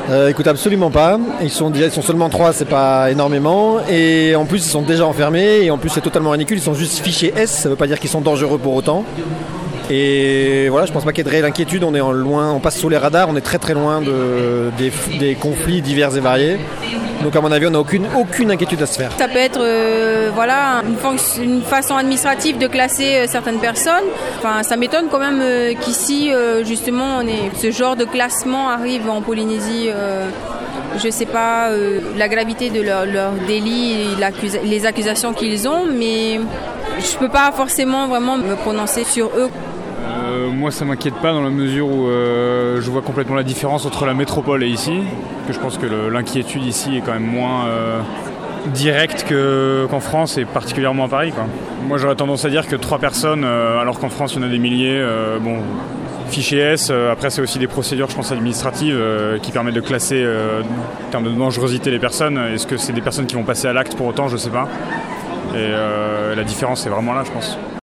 Écoute, absolument pas. Ils sont seulement 3, c'est pas énormément. Et en plus, ils sont déjà enfermés. Et en plus, c'est totalement ridicule. Ils sont juste fichés S. Ça veut pas dire qu'ils sont dangereux pour autant. Et voilà, je pense pas qu'il y ait de réelle inquiétude. On est loin, on passe sous les radars. On est très très loin des conflits divers et variés. Donc à mon avis, on n'a aucune inquiétude à se faire. Ça peut être une façon administrative de classer certaines personnes. Enfin, ça m'étonne quand même qu'ici, justement, ce genre de classement arrive en Polynésie. Je ne sais pas la gravité de leur délit et les accusations qu'ils ont, mais je ne peux pas forcément vraiment me prononcer sur eux. Moi, ça m'inquiète pas dans la mesure où je vois complètement la différence entre la métropole et ici. Que je pense que l'inquiétude ici est quand même moins directe qu'en France et particulièrement à Paris, quoi. Moi, j'aurais tendance à dire que 3 personnes, alors qu'en France, il y en a des milliers. Fichier S, après, c'est aussi des procédures, je pense, administratives qui permettent de classer en termes de dangerosité les personnes. Est-ce que c'est des personnes qui vont passer à l'acte pour autant? Je sais pas. Et la différence, c'est vraiment là, je pense.